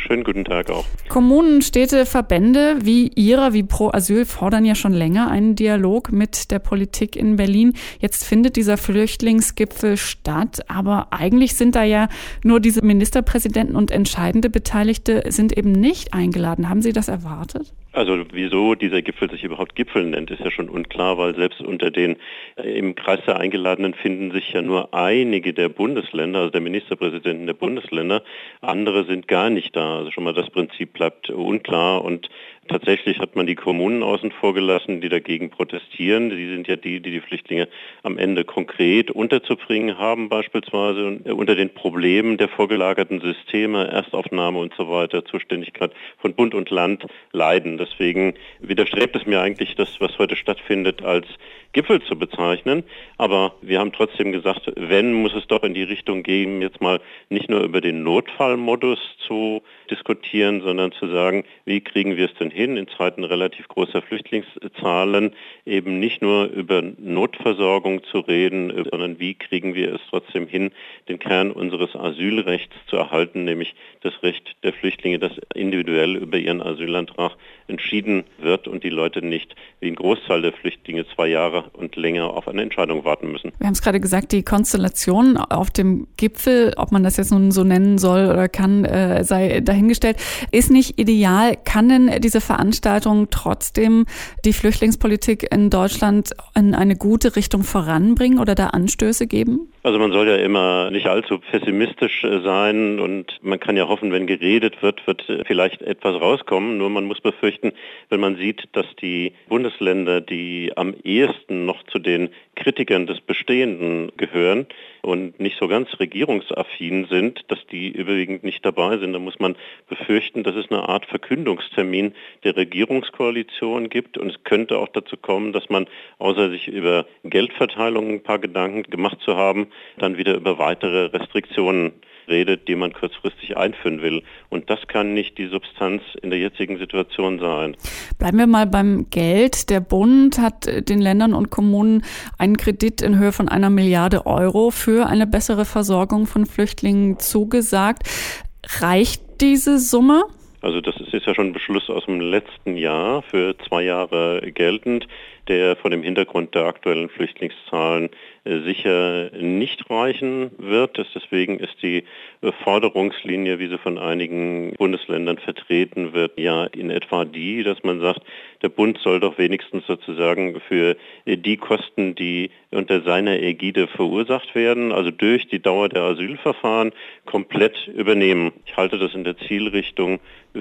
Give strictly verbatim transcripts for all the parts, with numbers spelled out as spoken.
Schönen guten Tag auch. Kommunen, Städte, Verbände wie Ihrer, wie Pro Asyl fordern ja schon länger einen Dialog mit der Politik in Berlin. Jetzt findet dieser Flüchtlingsgipfel statt, aber eigentlich sind da ja nur diese Ministerpräsidenten und entscheidende Beteiligte sind eben nicht eingeladen. Haben Sie das erwartet? Also wieso dieser Gipfel sich überhaupt Gipfel nennt, ist ja schon unklar, weil selbst unter den äh, im Kreis der Eingeladenen finden sich ja nur einige der Bundesländer, also der Ministerpräsidenten der Bundesländer. Andere sind gar nicht da. Also schon mal das Prinzip bleibt unklar und tatsächlich hat man die Kommunen außen vor gelassen, die dagegen protestieren. Die sind ja die, die die Flüchtlinge am Ende konkret unterzubringen haben, beispielsweise und unter den Problemen der vorgelagerten Systeme, Erstaufnahme und so weiter, Zuständigkeit von Bund und Land leiden. Deswegen widerstrebt es mir eigentlich, das, was heute stattfindet, als Gipfel zu bezeichnen. Aber wir haben trotzdem gesagt, wenn, muss es doch in die Richtung gehen, jetzt mal nicht nur über den Notfallmodus zu diskutieren, sondern zu sagen, wie kriegen wir es denn hin, in Zeiten relativ großer Flüchtlingszahlen eben nicht nur über Notversorgung zu reden, sondern wie kriegen wir es trotzdem hin, den Kern unseres Asylrechts zu erhalten, nämlich das Recht der Flüchtlinge, dass individuell über ihren Asylantrag entschieden wird und die Leute nicht wie ein Großteil der Flüchtlinge zwei Jahre und länger auf eine Entscheidung warten müssen. Wir haben es gerade gesagt, die Konstellation auf dem Gipfel, ob man das jetzt nun so nennen soll oder kann, äh, sei dahingestellt, ist nicht ideal. Kann denn diese Veranstaltung trotzdem die Flüchtlingspolitik in Deutschland in eine gute Richtung voranbringen oder da Anstöße geben? Also man soll ja immer nicht allzu pessimistisch sein und man kann ja hoffen, wenn geredet wird, wird vielleicht etwas rauskommen. Nur man muss befürchten, wenn man sieht, dass die Bundesländer, die am ehesten noch zu den Kritikern des Bestehenden gehören und nicht so ganz regierungsaffin sind, dass die überwiegend nicht dabei sind, dann muss man befürchten, dass es eine Art Verkündungstermin der Regierungskoalition gibt und es könnte auch dazu kommen, dass man, außer sich über Geldverteilung ein paar Gedanken gemacht zu haben, dann wieder über weitere Restriktionen redet, die man kurzfristig einführen will. Und das kann nicht die Substanz in der jetzigen Situation sein. Bleiben wir mal beim Geld. Der Bund hat den Ländern und Kommunen einen Kredit in Höhe von einer Milliarde Euro für eine bessere Versorgung von Flüchtlingen zugesagt. Reicht diese Summe? Also das ist ja schon ein Beschluss aus dem letzten Jahr, für zwei Jahre geltend, der vor dem Hintergrund der aktuellen Flüchtlingszahlen sicher nicht reichen wird. Deswegen ist die Forderungslinie, wie sie von einigen Bundesländern vertreten wird, ja in etwa die, dass man sagt, der Bund soll doch wenigstens sozusagen für die Kosten, die unter seiner Ägide verursacht werden, also durch die Dauer der Asylverfahren, komplett übernehmen. Ich halte das in der Zielrichtung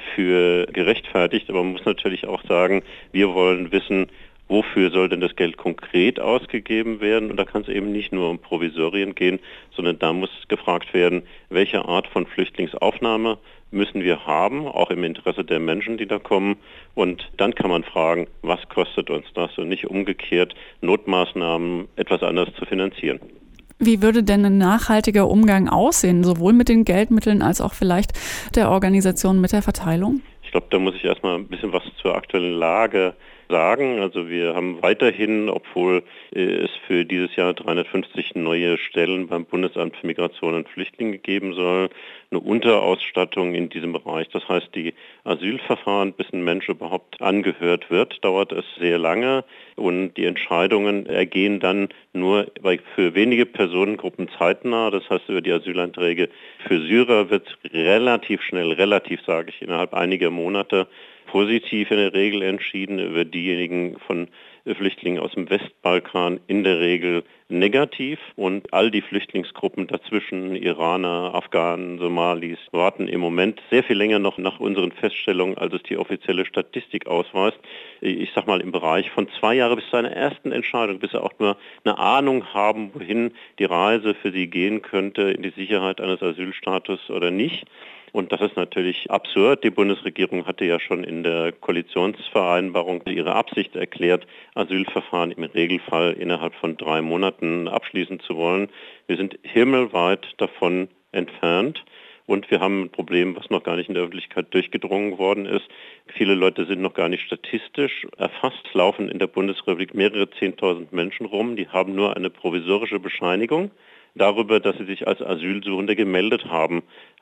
für gerechtfertigt, aber man muss natürlich auch sagen, wir wollen wissen, wofür soll denn das Geld konkret ausgegeben werden? Und da kann es eben nicht nur um Provisorien gehen, sondern da muss gefragt werden, welche Art von Flüchtlingsaufnahme müssen wir haben, auch im Interesse der Menschen, die da kommen. Und dann kann man fragen, was kostet uns das? Und nicht umgekehrt Notmaßnahmen etwas anders zu finanzieren. Wie würde denn ein nachhaltiger Umgang aussehen, sowohl mit den Geldmitteln als auch vielleicht der Organisation mit der Verteilung? Ich glaube, da muss ich erstmal ein bisschen was zur aktuellen Lage sagen. Also wir haben weiterhin, obwohl es für dieses Jahr dreihundertfünfzig neue Stellen beim Bundesamt für Migration und Flüchtlinge geben soll, eine Unterausstattung in diesem Bereich. Das heißt, die Asylverfahren, bis ein Mensch überhaupt angehört wird, dauert es sehr lange und die Entscheidungen ergehen dann nur für wenige Personengruppen zeitnah. Das heißt, über die Asylanträge für Syrer wird relativ schnell, relativ sage ich, innerhalb einiger Monate positiv in der Regel entschieden, über diejenigen von Flüchtlingen aus dem Westbalkan in der Regel negativ. Und all die Flüchtlingsgruppen dazwischen, Iraner, Afghanen, Somalis, warten im Moment sehr viel länger noch nach unseren Feststellungen, als es die offizielle Statistik ausweist. Ich sag mal im Bereich von zwei Jahren bis zu einer ersten Entscheidung, bis sie auch nur eine Ahnung haben, wohin die Reise für sie gehen könnte, in die Sicherheit eines Asylstatus oder nicht. Und das ist natürlich absurd. Die Bundesregierung hatte ja schon in der Koalitionsvereinbarung ihre Absicht erklärt, Asylverfahren im Regelfall innerhalb von drei Monaten abschließen zu wollen. Wir sind himmelweit davon entfernt. Und wir haben ein Problem, was noch gar nicht in der Öffentlichkeit durchgedrungen worden ist. Viele Leute sind noch gar nicht statistisch erfasst, laufen in der Bundesrepublik mehrere zehntausend Menschen rum, die haben nur eine provisorische Bescheinigung darüber, dass sie sich als Asylsuchende gemeldet haben,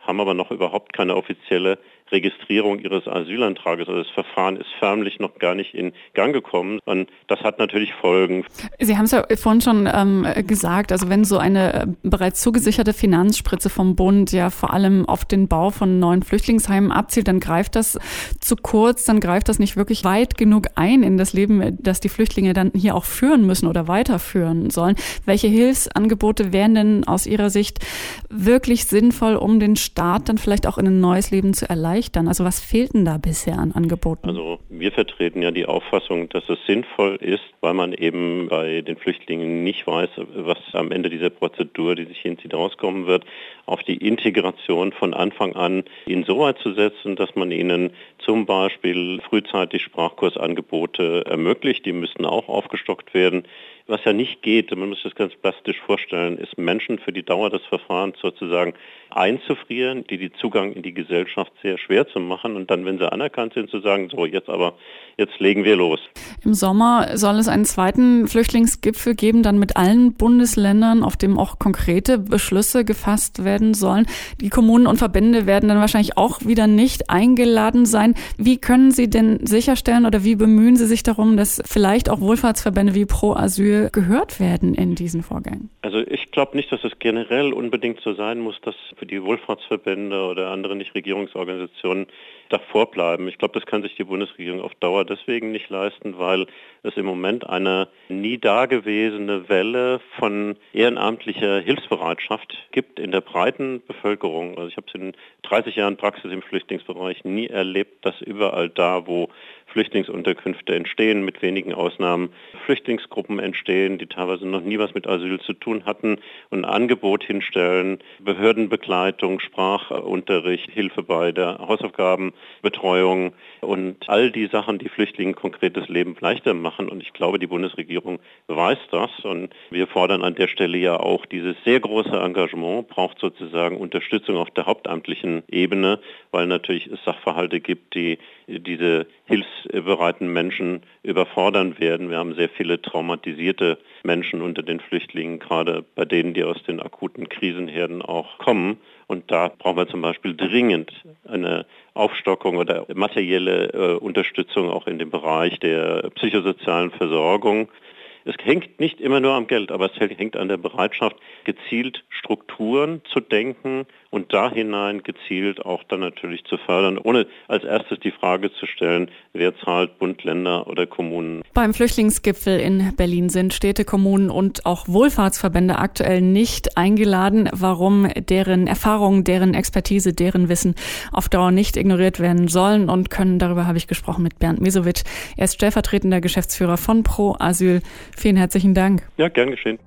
haben aber noch überhaupt keine offizielle Registrierung ihres Asylantrages. Also das Verfahren ist förmlich noch gar nicht in Gang gekommen. Und das hat natürlich Folgen. Sie haben es ja vorhin schon ähm, gesagt, also wenn so eine äh, bereits zugesicherte Finanzspritze vom Bund ja vor allem auf den Bau von neuen Flüchtlingsheimen abzielt, dann greift das zu kurz, dann greift das nicht wirklich weit genug ein in das Leben, das die Flüchtlinge dann hier auch führen müssen oder weiterführen sollen. Welche Hilfsangebote wären denn aus Ihrer Sicht wirklich sinnvoll, um den Staat dann vielleicht auch in ein neues Leben zu erleichtern? Also was fehlt denn da bisher an Angeboten? Also wir vertreten ja die Auffassung, dass es sinnvoll ist, weil man eben bei den Flüchtlingen nicht weiß, was am Ende dieser Prozedur, die sich hinzieht, rauskommen wird, auf die Integration von Anfang an insoweit zu setzen, dass man ihnen zum Beispiel frühzeitig Sprachkursangebote ermöglicht. Die müssten auch aufgestockt werden. Was ja nicht geht, man muss das ganz plastisch vorstellen, ist Menschen für die Dauer des Verfahrens sozusagen einzufrieren, die die Zugang in die Gesellschaft sehr schwer zu machen und dann, wenn sie anerkannt sind, zu sagen, so jetzt aber, jetzt legen wir los. Im Sommer soll es einen zweiten Flüchtlingsgipfel geben, dann mit allen Bundesländern, auf dem auch konkrete Beschlüsse gefasst werden sollen. Die Kommunen und Verbände werden dann wahrscheinlich auch wieder nicht eingeladen sein. Wie können Sie denn sicherstellen oder wie bemühen Sie sich darum, dass vielleicht auch Wohlfahrtsverbände wie Pro Asyl gehört werden in diesen Vorgängen? Also ich glaube nicht, dass es generell unbedingt so sein muss, dass für die Wohlfahrtsverbände oder andere Nichtregierungsorganisationen davor bleiben. Ich glaube, das kann sich die Bundesregierung auf Dauer deswegen nicht leisten, weil es im Moment eine nie dagewesene Welle von ehrenamtlicher Hilfsbereitschaft gibt in der breiten Bevölkerung. Also ich habe es in dreißig Jahren Praxis im Flüchtlingsbereich nie erlebt, dass überall da, wo Flüchtlingsunterkünfte entstehen, mit wenigen Ausnahmen Flüchtlingsgruppen entstehen, die teilweise noch nie was mit Asyl zu tun hatten und ein Angebot hinstellen, Behördenbegleitung, Sprachunterricht, Hilfe bei der Hausaufgabenbetreuung und all die Sachen, die Flüchtlingen konkretes Leben leichter machen. Und ich glaube, die Bundesregierung weiß das und wir fordern an der Stelle ja auch, dieses sehr große Engagement braucht sozusagen Unterstützung auf der hauptamtlichen Ebene, weil natürlich es Sachverhalte gibt, die diese hilfsbereiten Menschen überfordern werden. Wir haben sehr viele traumatisierte Menschen unter den Flüchtlingen, gerade bei denen, die aus den akuten Krisenherden auch kommen. Und da brauchen wir zum Beispiel dringend eine Aufstockung oder materielle äh, Unterstützung auch in dem Bereich der psychosozialen Versorgung. Es hängt nicht immer nur am Geld, aber es hängt an der Bereitschaft, gezielt Strukturen zu denken und da hinein gezielt auch dann natürlich zu fördern, ohne als erstes die Frage zu stellen, wer zahlt, Bund, Länder oder Kommunen. Beim Flüchtlingsgipfel in Berlin sind Städte, Kommunen und auch Wohlfahrtsverbände aktuell nicht eingeladen. Warum deren Erfahrungen, deren Expertise, deren Wissen auf Dauer nicht ignoriert werden sollen und können, darüber habe ich gesprochen mit Bernd Mesowitsch. Er ist stellvertretender Geschäftsführer von Pro Asyl. Vielen herzlichen Dank. Ja, gern geschehen.